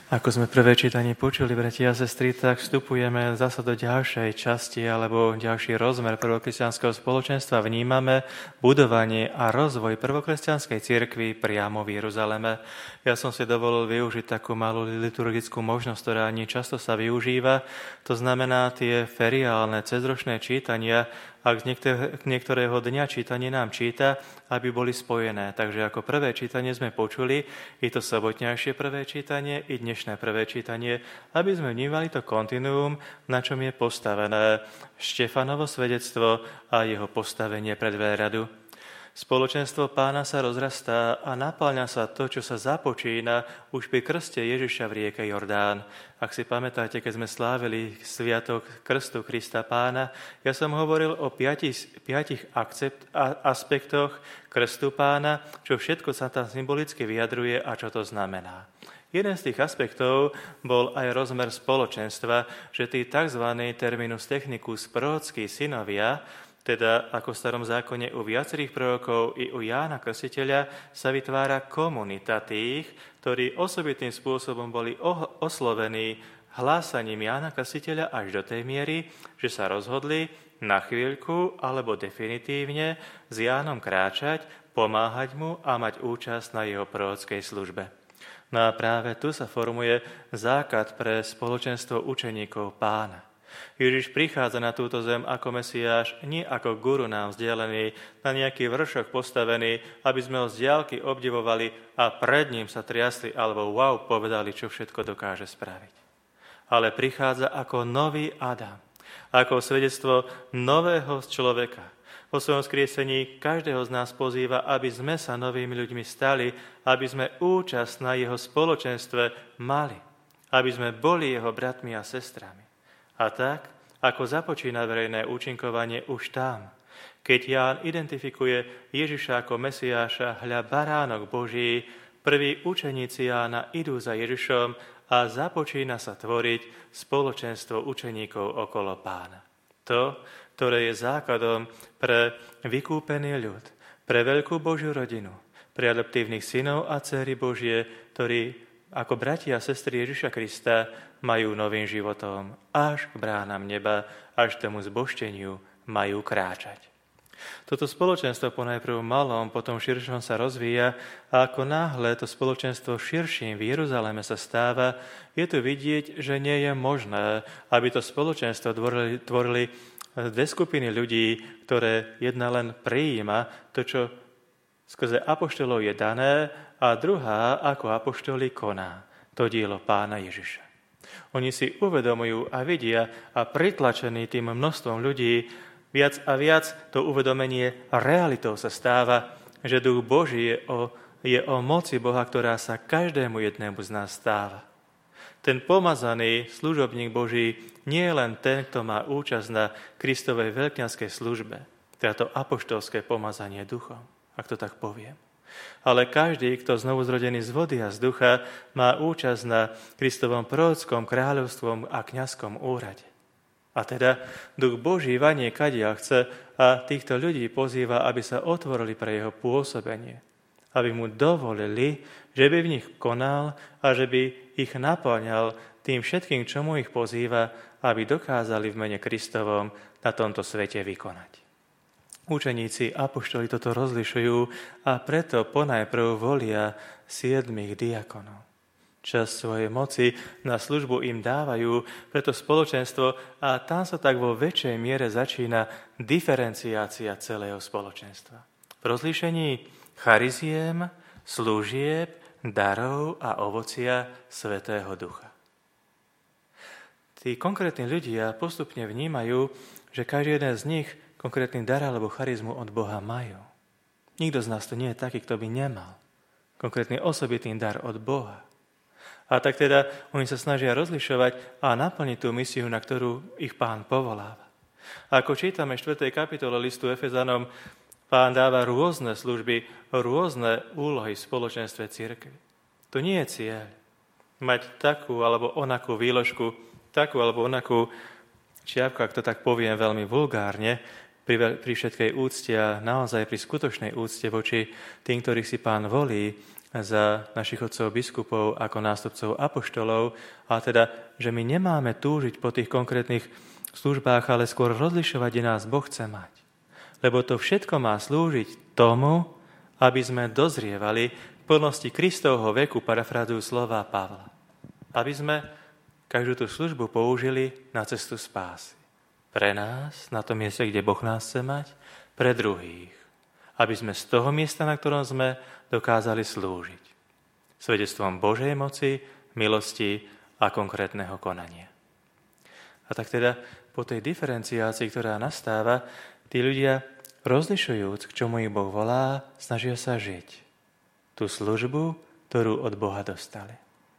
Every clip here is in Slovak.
Ako sme prvé čítanie počuli, bratia a sestry, tak vstupujeme zasa do ďalšej časti alebo ďalší rozmer prvokresťanského spoločenstva. Vnímame budovanie a rozvoj prvokresťanskej cirkvi priamo v Jeruzaleme. Ja som si dovolil využiť takú malú liturgickú možnosť, ktorá nie často sa využíva. To znamená tie feriálne cezročné čítania, ak z niektorého dňa čítanie nám číta, aby boli spojené. Takže ako prvé čítanie sme počuli, i to sobotňajšie prvé čítanie, i dnešné prvé čítanie, aby sme vnímali to kontinuum, na čom je postavené Štefanovo svedectvo a jeho postavenie pred veľradu. Spoločenstvo Pána sa rozrastá a napĺňa sa to, čo sa započína už pri krste Ježiša v rieke Jordán. Ak si pamätáte, keď sme slávili sviatok krstu Krista Pána, ja som hovoril o piatich aspektoch krstu Pána, čo všetko sa tam symbolicky vyjadruje a čo to znamená. Jeden z tých aspektov bol aj rozmer spoločenstva, že tí tzv. Terminus technicus prorockí synovia, teda ako v Starom zákone u viacerých prorokov i u Jána Krstiteľa, sa vytvára komunita tých, ktorí osobitným spôsobom boli oslovení hlásaním Jána Krstiteľa až do tej miery, že sa rozhodli na chvíľku alebo definitívne s Jánom kráčať, pomáhať mu a mať účasť na jeho prorockej službe. No a práve tu sa formuje základ pre spoločenstvo učeníkov Pána. Ježiš prichádza na túto zem ako Mesiáš, nie ako guru nám vzdialený, na nejaký vršok postavený, aby sme ho z diaľky obdivovali a pred ním sa triasli alebo wow povedali, čo všetko dokáže spraviť. Ale prichádza ako nový Adam, ako svedectvo nového človeka. Po svojom skriesení každého z nás pozýva, aby sme sa novými ľuďmi stali, aby sme účasť na jeho spoločenstve mali, aby sme boli jeho bratmi a sestrami. A tak, ako započína verejné účinkovanie už tam, keď Ján identifikuje Ježiša ako Mesiáša, hľa baránok Boží, prví učeníci Jána idú za Ježišom a započína sa tvoriť spoločenstvo učeníkov okolo Pána. To, ktoré je základom pre vykúpený ľud, pre veľkú Božiu rodinu, pre adoptívnych synov a dcéry Božie, ktorí ako bratia a sestry Ježiša Krista majú novým životom až k bránam neba, až k tomu zbožteniu majú kráčať. Toto spoločenstvo ponajprv malom, potom širšom sa rozvíja a ako náhle to spoločenstvo širším v Jeruzaleme sa stáva, je tu vidieť, že nie je možné, aby to spoločenstvo tvorili dve skupiny ľudí, ktoré jedna len prijíma to, čo skrze apoštolov je dané, a druhá, ako apoštoli koná, to dielo Pána Ježiša. Oni si uvedomujú a vidia a pritlačení tým množstvom ľudí, viac a viac to uvedomenie realitou sa stáva, že Duch Boží je o moci Boha, ktorá sa každému jednému z nás stáva. Ten pomazaný služobník Boží nie je len ten, kto má účasť na Kristovej veľkňanskej službe, teda to apoštolské pomazanie duchom, ak to tak poviem. Ale každý, kto znovuzrodený z vody a z ducha, má účasť na Kristovom prorockom kráľovstvom a kňazskom úrade. A teda Duch Boží vanie kadiaľ chce a týchto ľudí pozýva, aby sa otvorili pre jeho pôsobenie. Aby mu dovolili, že by v nich konal a že by ich napĺňal tým všetkým, čomu ich pozýva, aby dokázali v mene Kristovom na tomto svete vykonať. Učeníci apoštoli toto rozlišujú a preto ponajprv volia 7 diakonov. Časť svojej moci na službu im dávajú preto spoločenstvo a tam sa tak vo väčšej miere začína diferenciácia celého spoločenstva. V rozlíšení chariziem, služieb, darov a ovocia Svätého Ducha. Tí konkrétni ľudia postupne vnímajú, že každý jeden z nich konkrétny dar alebo charizmu od Boha majú. Nikto z nás to nie je taký, kto by nemal konkrétny osobitný dar od Boha. A tak teda oni sa snažia rozlišovať a naplniť tú misiu, na ktorú ich Pán povoláva. A ako čítame v 4. kapitole listu Efezanom, Pán dáva rôzne služby, rôzne úlohy v spoločenstve cirkvi. To nie je cieľ. Mať takú alebo onakú výložku, takú alebo onakú čiapku, ak to tak poviem veľmi vulgárne, pri všetkej úcte a naozaj pri skutočnej úcte voči tým, ktorých si Pán volí za našich otcov biskupov ako nástupcov apoštolov, a teda, že my nemáme túžiť po tých konkrétnych službách, ale skôr rozlišovať, kde nás Boh chce mať. Lebo to všetko má slúžiť tomu, aby sme dozrievali v plnosti Kristovho veku, parafrázujú slova Pavla. Aby sme každú tú službu použili na cestu spásy. Pre nás, na tom mieste, kde Boh nás chce mať, pre druhých. Aby sme z toho miesta, na ktorom sme, dokázali slúžiť. Svedectvom Božej moci, milosti a konkrétneho konania. A tak teda po tej diferenciácii, ktorá nastáva, tí ľudia, rozlišujúc, k čomu ich Boh volá, snažia sa žiť tú službu, ktorú od Boha dostali.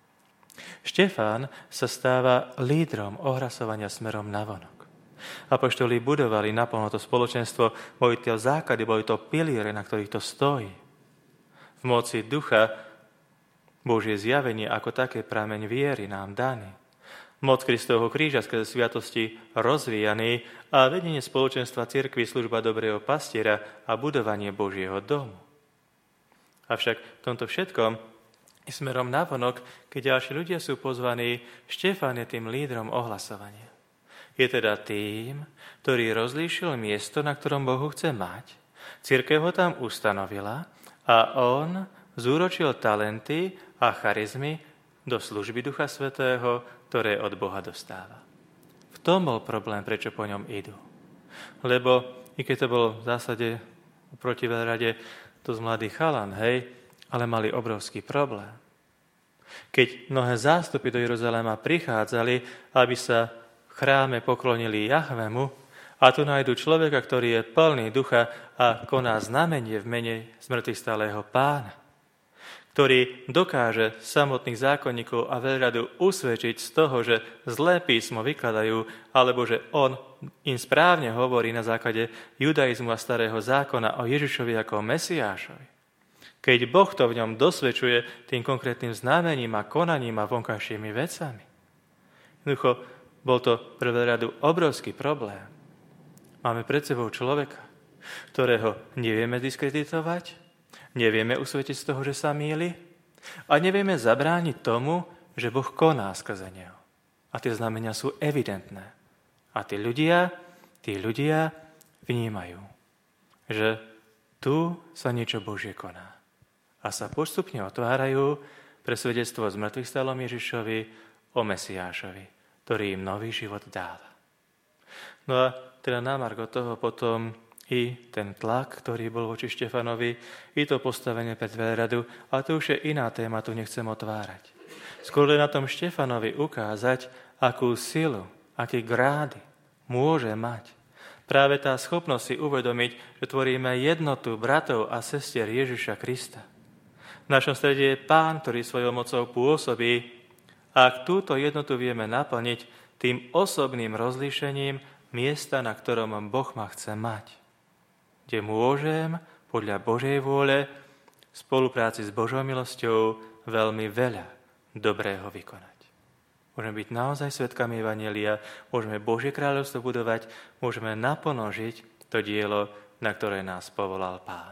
Štefán sa stáva lídrom ohlasovania smerom navonok. Apoštoli budovali naplno to spoločenstvo, boli to základy, boli to piliere, na ktorých to stojí. V moci ducha Božie zjavenie ako také prameň viery nám daný. Moc Kristovho kríža skrze sviatosti rozvíjaný a vedenie spoločenstva cirkvi, služba dobrého pastiera a budovanie Božieho domu. Avšak v tomto všetkom i smerom navonok, keď ďalší ľudia sú pozvaní, Štefán je tým lídrom ohlasovania. Je teda tým, ktorý rozlíšil miesto, na ktorom Bohu chce mať. Cirkev ho tam ustanovila a on zúročil talenty a charizmy do služby Ducha Svätého, ktoré od Boha dostáva. V tom bol problém, prečo po ňom idú. Lebo, i keď to bolo v zásade proti veľrade dosť mladý chalan, hej, ale mali obrovský problém. Keď mnohé zástupy do Jeruzalema prichádzali, aby sa v chráme poklonili Jahvemu, a tu nájdu človeka, ktorý je plný ducha a koná znamenie v mene zmŕtvychvstalého Pána, ktorý dokáže samotných zákonníkov a veľradu usvedčiť z toho, že zlé písmo vykladajú, alebo že on im správne hovorí na základe judaizmu a starého zákona o Ježišovi ako Mesiášovi. Keď Boh to v ňom dosvedčuje tým konkrétnym znamením a konaním a vonkajšími vecami. Jednoducho, bol to pre veľradu obrovský problém. Máme pred sebou človeka, ktorého nevieme diskreditovať, nevieme usvetiť z toho, že sa mýli a nevieme zabrániť tomu, že Boh koná skrze neho. A tie znamenia sú evidentné. A tí ľudia vnímajú, že tu sa niečo Božie koná. A sa postupne otvárajú pre svedectvo o zmŕtvychvstalom Ježišovi, o Mesiášovi, ktorý im nový život dáva. No a teda na margo toho potom i ten tlak, ktorý bol voči Štefanovi, i to postavenie pred veľradu, ale to už je iná téma, tu nechcem otvárať. Skôr len na tom Štefanovi ukázať, akú silu, aké grády môže mať. Práve tá schopnosť si uvedomiť, že tvoríme jednotu bratov a sestier Ježiša Krista. V našom strede je Pán, ktorý svojou mocou pôsobí, a ak túto jednotu vieme naplniť tým osobným rozlíšením miesta, na ktorom Boh ma chce mať, kde môžem podľa Božej vôle v spolupráci s Božou milosťou veľmi veľa dobrého vykonať. Môžeme byť naozaj svedkami evanjelia, môžeme Božie kráľovstvo budovať, môžeme naplno žiť to dielo, na ktoré nás povolal Pán.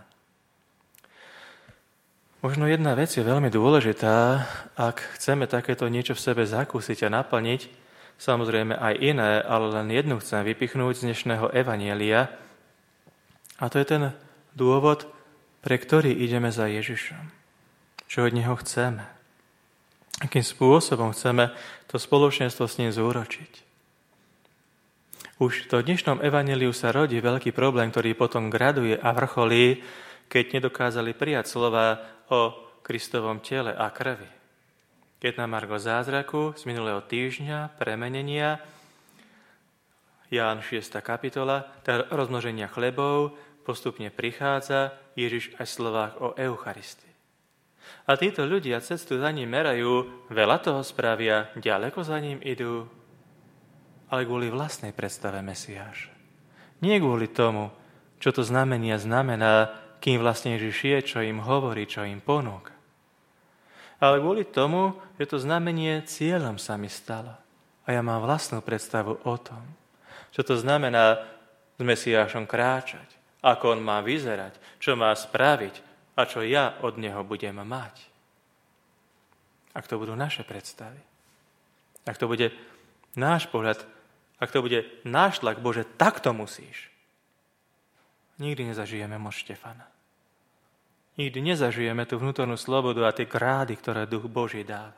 Možno jedna vec je veľmi dôležitá, ak chceme takéto niečo v sebe zakúsiť a naplniť, samozrejme aj iné, ale len jednu chcem vypichnúť z dnešného evanjelia, a to je ten dôvod, pre ktorý ideme za Ježišom. Čo od Neho chceme. Akým spôsobom chceme to spoločenstvo s ním zúročiť. Už v tom dnešnom evanjeliu sa rodí veľký problém, ktorý potom graduje a vrcholí, keď nedokázali prijať slova o Kristovom tele a krvi. Keď na margo zázraku z minulého týždňa, premenenia, Ján 6. kapitola, teda rozmnoženia chlebov, postupne prichádza Ježiš aj v slovách o Eucharistii. A títo ľudia cestu za ním merajú, veľa toho spravia, ďaleko za ním idú, ale kvôli vlastnej predstave Mesiáša. Nie kvôli tomu, čo to znamenia znamená, kým vlastne Ježiš je, čo im hovorí, čo im ponúka. Ale kvôli tomu, že to znamenie cieľom sa mi stalo. A ja mám vlastnú predstavu o tom, čo to znamená s Mesiášom kráčať, ako on má vyzerať, čo má spraviť, a čo ja od neho budem mať. Ak to budú naše predstavy, ak to bude náš pohľad, ak to bude náš tlak, Bože, tak to musíš. Nikdy nezažijeme moc Štefana. Nikdy nezažijeme tú vnútornú slobodu a tie krády, ktoré Duch Boží dáva.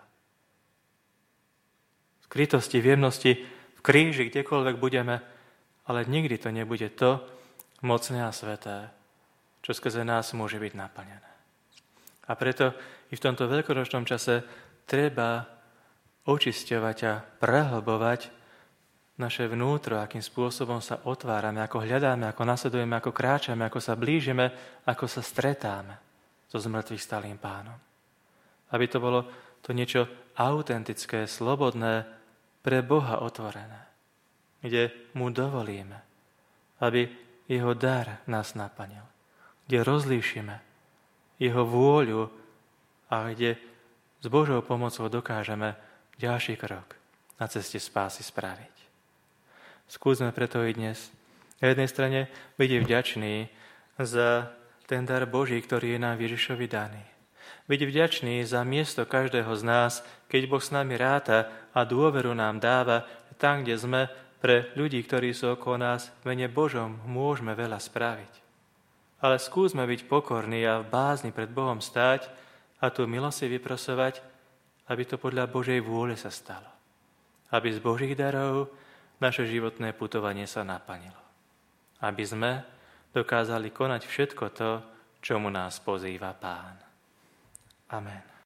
V skrytosti, v jemnosti, v kríži, kdekoľvek budeme, ale nikdy to nebude to mocné a sveté, čo skrze nás môže byť naplnené. A preto i v tomto veľkonočnom čase treba očisťovať a prehlbovať naše vnútro, akým spôsobom sa otvárame, ako hľadáme, ako nasledujeme, ako kráčame, ako sa blížime, ako sa stretáme so zmrtvých stálým Pánom. Aby to bolo to niečo autentické, slobodné, pre Boha otvorené, kde mu dovolíme, aby jeho dar nás naplnil, kde rozlíšime jeho vôľu a kde s Božou pomocou dokážeme ďalší krok na ceste spásy spraviť. Skúsme preto i dnes na jednej strane byť vďačný za ten dar Boží, ktorý je nám Ježišovi daný. Byť vďačný za miesto každého z nás, keď Boh s nami ráta a dôveru nám dáva, tam, kde sme, pre ľudí, ktorí sú okolo nás, v mene Božom môžeme veľa spraviť. Ale skúsme byť pokorní a v bázni pred Bohom stáť a tú milosť si vyprosovať, aby to podľa Božej vôle sa stalo. Aby z Božích darov naše životné putovanie sa naplnilo. Aby sme dokázali konať všetko to, čomu nás pozýva Pán. Amen.